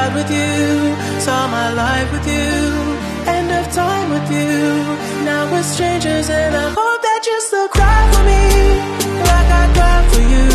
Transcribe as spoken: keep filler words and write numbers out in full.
out with you, saw my life with you, end of time with you. Now we're strangers and I hope that you still cry for me like I cry for you.